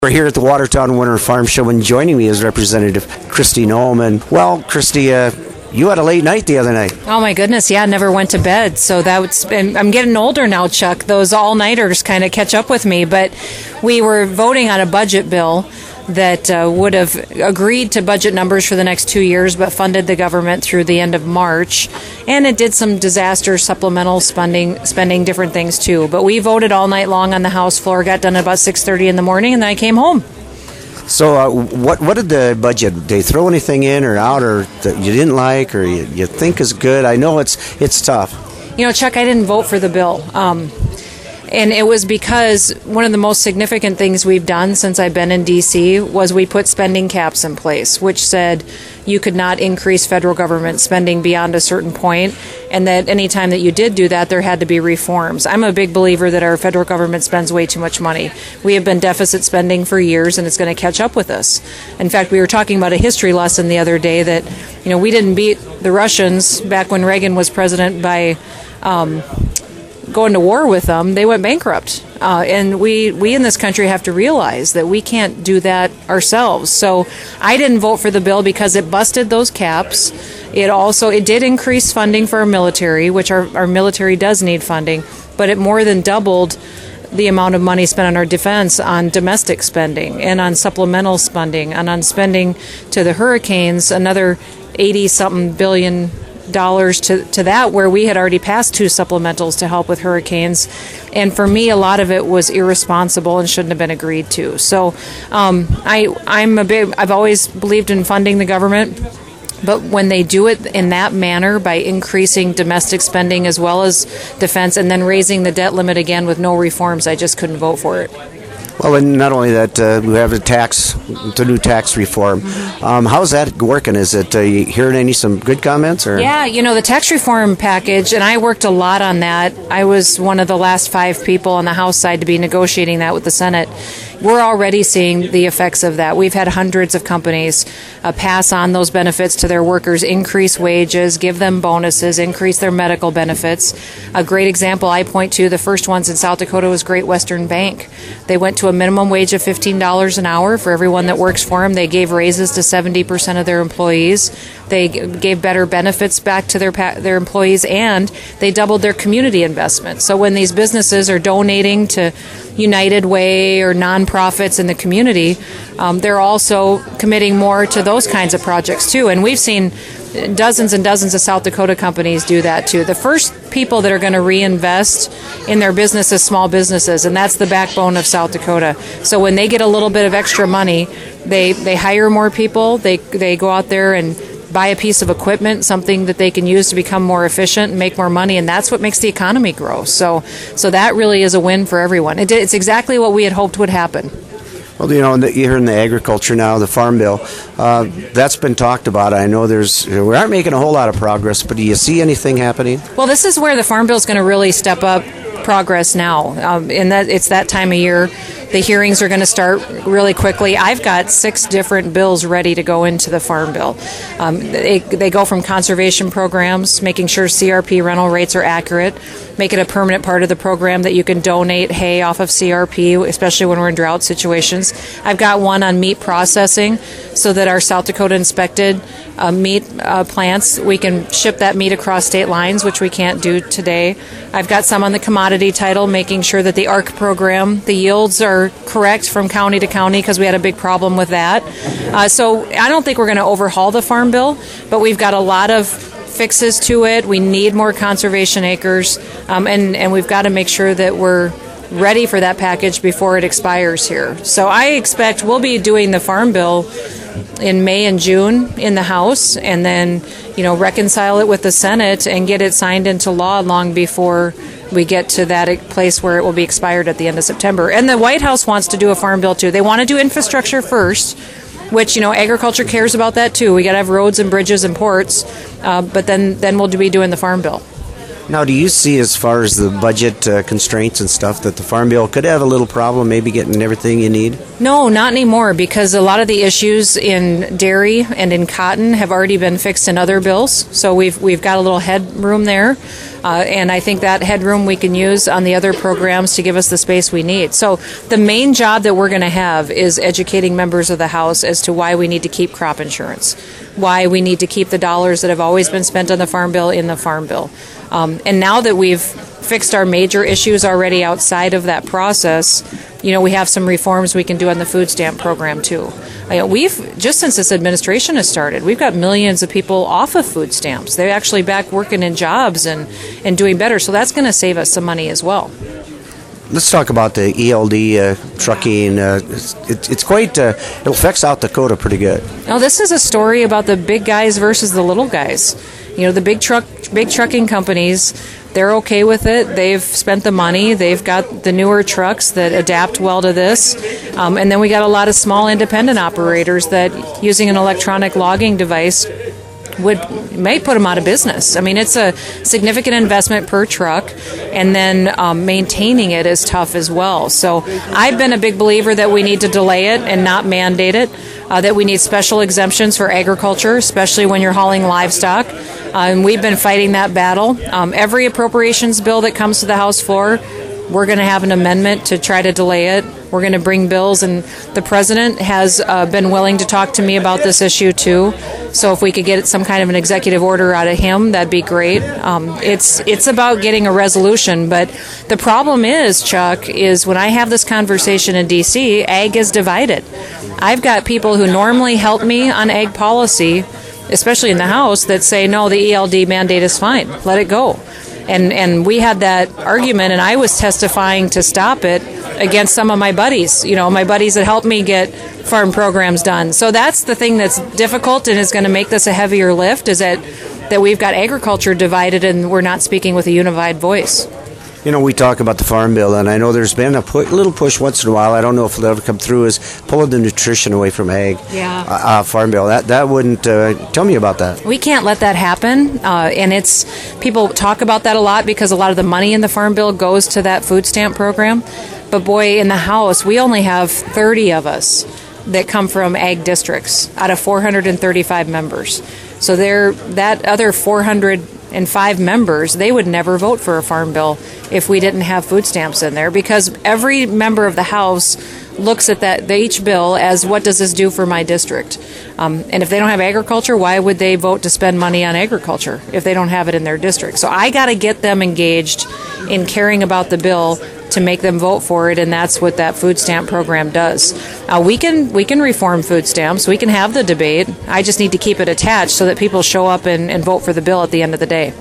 We're here at the Watertown Winter Farm Show, and joining me is Representative Kristi Noem. And, well, Kristi, you had a late night the other night. Oh, my goodness, yeah, never went to bed. So I'm getting older now, Chuck. Those all-nighters kind of catch up with me. But we were voting on a budget bill that would have agreed to budget numbers for the next 2 years, but funded the government through the end of March. And it did some disaster supplemental spending different things too. But we voted all night long on the House floor, got done at about 6:30 in the morning, and then I came home. So what did the budget, did they throw anything in or out or that you didn't like or you think is good? I know it's tough. You know, Chuck, I didn't vote for the bill. And it was because one of the most significant things we've done since I've been in D.C. was we put spending caps in place, which said you could not increase federal government spending beyond a certain point, and that any time that you did do that, there had to be reforms. I'm a big believer that our federal government spends way too much money. We have been deficit spending for years, and it's going to catch up with us. In fact, we were talking about a history lesson the other day that, we didn't beat the Russians back when Reagan was president by going to war with them. They went bankrupt. And we in this country have to realize that we can't do that ourselves. So I didn't vote for the bill because it busted those caps. It did increase funding for our military, which our military does need funding, but it more than doubled the amount of money spent on our defense on domestic spending and on supplemental spending and on spending to the hurricanes, another 80-something billion dollars to that, where we had already passed 2 supplementals to help with hurricanes. And for me, a lot of it was irresponsible and shouldn't have been agreed to. So I've always believed in funding the government, but when they do it in that manner by increasing domestic spending as well as defense and then raising the debt limit again with no reforms, I just couldn't vote for it. Well, and not only that, we have the new tax reform. How's that working? Is it you hearing some good comments? Or? Yeah, the tax reform package, and I worked a lot on that. I was one of the last 5 people on the House side to be negotiating that with the Senate. We're already seeing the effects of that. We've had hundreds of companies pass on those benefits to their workers, increase wages, give them bonuses, increase their medical benefits. A great example I point to, the first ones in South Dakota, was Great Western Bank. They went to a minimum wage of $15 an hour for everyone that works for them. They gave raises to 70% of their employees. They gave better benefits back to their employees, and they doubled their community investment. So when these businesses are donating to United Way or nonprofits in the community, they're also committing more to those kinds of projects too. And we've seen dozens and dozens of South Dakota companies do that too. The first people that are going to reinvest in their business is small businesses, and that's the backbone of South Dakota. So when they get a little bit of extra money, they hire more people. They go out there and buy a piece of equipment, something that they can use to become more efficient and make more money, and that's what makes the economy grow. So that really is a win for everyone. It's exactly what we had hoped would happen. Well, you're in the agriculture now, the Farm Bill. That's been talked about. I know we aren't making a whole lot of progress, but do you see anything happening? Well, this is where the Farm Bill is going to really step up progress now. And that it's that time of year. The hearings are going to start really quickly. I've got 6 different bills ready to go into the Farm Bill. They go from conservation programs, making sure CRP rental rates are accurate, make it a permanent part of the program that you can donate hay off of CRP, especially when we're in drought situations. I've got one on meat processing so that our South Dakota inspected meat plants, we can ship that meat across state lines, which we can't do today. I've got some on the commodity title, making sure that the ARC program, the yields are correct from county to county, because we had a big problem with that. So I don't think we're going to overhaul the Farm Bill, but we've got a lot of fixes to it. We need more conservation acres, and we've got to make sure that we're ready for that package before it expires here. So I expect we'll be doing the Farm Bill in May and June in the House, and then reconcile it with the Senate and get it signed into law long before we get to that place where it will be expired at the end of September. And the White House wants to do a Farm Bill too. They want to do infrastructure first, which agriculture cares about that too. We got to have roads and bridges and ports, but then we'll be doing the Farm Bill. Now, do you see, as far as the budget constraints and stuff, that the Farm Bill could have a little problem maybe getting everything you need? No, not anymore, because a lot of the issues in dairy and in cotton have already been fixed in other bills. So we've got a little headroom there. And I think that headroom we can use on the other programs to give us the space we need. So the main job that we're going to have is educating members of the House as to why we need to keep crop insurance, why we need to keep the dollars that have always been spent on the Farm Bill in the Farm Bill. And now that we've fixed our major issues already outside of that process, we have some reforms we can do on the food stamp program too. We've, just since this administration has started, we've got millions of people off of food stamps. They're actually back working in jobs and doing better. So that's going to save us some money as well. Let's talk about the ELD trucking. It's quite, it affects South Dakota pretty good. Now, this is a story about the big guys versus the little guys. The big trucking companies, they're okay with it. They've spent the money. They've got the newer trucks that adapt well to this. And then we got a lot of small independent operators that using an electronic logging device may put them out of business. I mean, it's a significant investment per truck, and then maintaining it is tough as well. So I've been a big believer that we need to delay it and not mandate it, that we need special exemptions for agriculture, especially when you're hauling livestock. And we've been fighting that battle. Every appropriations bill that comes to the House floor, we're going to have an amendment to try to delay it. We're going to bring bills, and the president has been willing to talk to me about this issue too. So if we could get some kind of an executive order out of him, that'd be great. It's about getting a resolution, but the problem is, Chuck, is when I have this conversation in D.C., ag is divided. I've got people who normally help me on ag policy, especially in the House, that say, no, the ELD mandate is fine. Let it go. And we had that argument, and I was testifying to stop it against some of my buddies, my buddies that helped me get farm programs done. So that's the thing that's difficult and is going to make this a heavier lift, is that we've got agriculture divided and we're not speaking with a unified voice. We talk about the Farm Bill, and I know there's been a little push once in a while. I don't know if it'll ever come through, is pulling the nutrition away from ag. Yeah. Farm Bill. That wouldn't, tell me about that. We can't let that happen, and people talk about that a lot because a lot of the money in the Farm Bill goes to that food stamp program. But boy, in the House, we only have 30 of us that come from ag districts out of 435 members. So that other 405 members, they would never vote for a Farm Bill if we didn't have food stamps in there, because every member of the House looks at each bill as, what does this do for my district? And if they don't have agriculture, why would they vote to spend money on agriculture if they don't have it in their district? So I got to get them engaged in caring about the bill to make them vote for it, and that's what that food stamp program does. We can reform food stamps. We can have the debate. I just need to keep it attached so that people show up and vote for the bill at the end of the day.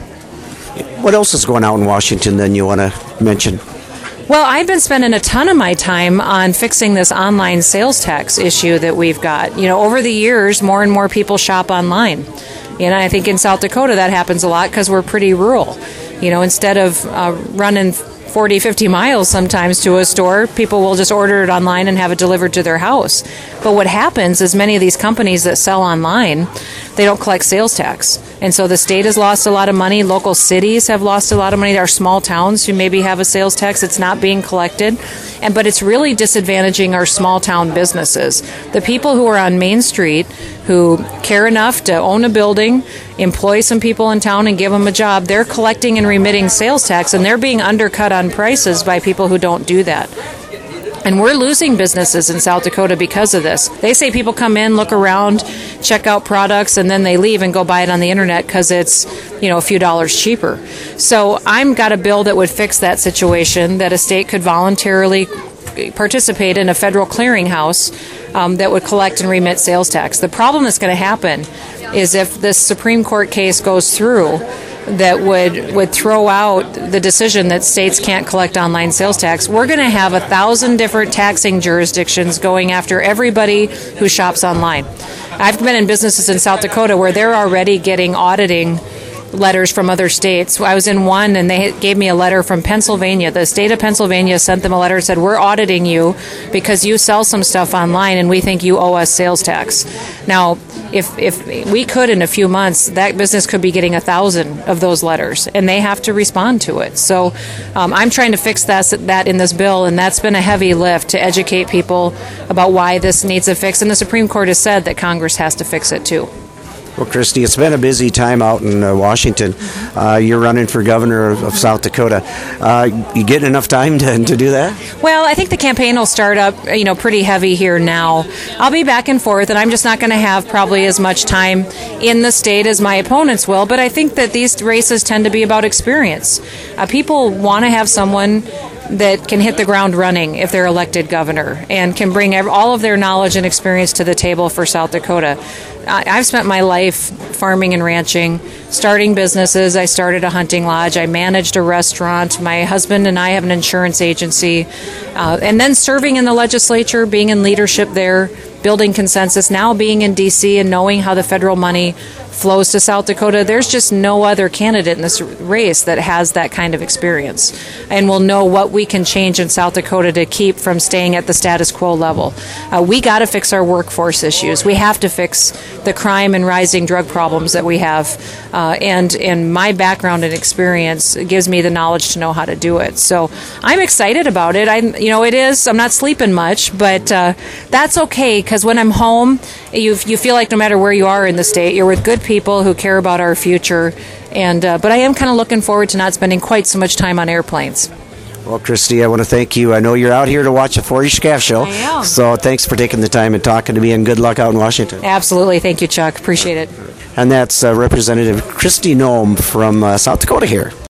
What else is going on in Washington then you want to mention? Well, I've been spending a ton of my time on fixing this online sales tax issue that we've got. Over the years, more and more people shop online. And I think in South Dakota that happens a lot because we're pretty rural. Instead of running 40, 50 miles sometimes to a store, people will just order it online and have it delivered to their house. But what happens is many of these companies that sell online, they don't collect sales tax. And so the state has lost a lot of money. Local cities have lost a lot of money. There are small towns who maybe have a sales tax that's not being collected. But it's really disadvantaging our small town businesses. The people who are on Main Street, who care enough to own a building, employ some people in town and give them a job, they're collecting and remitting sales tax, and they're being undercut on prices by people who don't do that. And we're losing businesses in South Dakota because of this. They say people come in, look around, check out products, and then they leave and go buy it on the internet because it's, a few dollars cheaper. So I've got a bill that would fix that situation, that a state could voluntarily participate in a federal clearinghouse that would collect and remit sales tax. The problem that's going to happen is if this Supreme Court case goes through, that would throw out the decision that states can't collect online sales tax, we're going to have 1,000 different taxing jurisdictions going after everybody who shops online. I've been in businesses in South Dakota where they're already getting auditing letters from other states. I was in one, and they gave me a letter from Pennsylvania. The state of Pennsylvania sent them a letter and said, we're auditing you because you sell some stuff online and we think you owe us sales tax. Now, if we could in a few months, that business could be getting 1,000 of those letters, and they have to respond to it. So I'm trying to fix that in this bill, and that's been a heavy lift to educate people about why this needs a fix. And the Supreme Court has said that Congress has to fix it too. Well, Christy, it's been a busy time out in Washington. You're running for governor of South Dakota. You getting enough time to do that? Well, I think the campaign will start up, pretty heavy here now. I'll be back and forth, and I'm just not going to have probably as much time in the state as my opponents will. But I think that these races tend to be about experience. People want to have someone that can hit the ground running if they're elected governor and can bring all of their knowledge and experience to the table for South Dakota. I've spent my life farming and ranching, starting businesses. I started a hunting lodge. I managed a restaurant. My husband and I have an insurance agency. And then serving in the legislature, being in leadership there, building consensus, now being in D.C. and knowing how the federal money flows to South Dakota. There's just no other candidate in this race that has that kind of experience and will know what we can change in South Dakota to keep from staying at the status quo level. We got to fix our workforce issues. We have to fix the crime and rising drug problems that we have. And my background and experience gives me the knowledge to know how to do it. So I'm excited about it. I'm not sleeping much, but that's okay, because when I'm home, you feel like no matter where you are in the state, you're with good people who care about our future. And but I am kind of looking forward to not spending quite so much time on airplanes. Well, Christy, I want to thank you. I know you're out here to watch the 4-H Calf Show. I am. So thanks for taking the time and talking to me, and good luck out in Washington. Absolutely. Thank you, Chuck. Appreciate it. And that's Representative Kristi Noem from South Dakota here.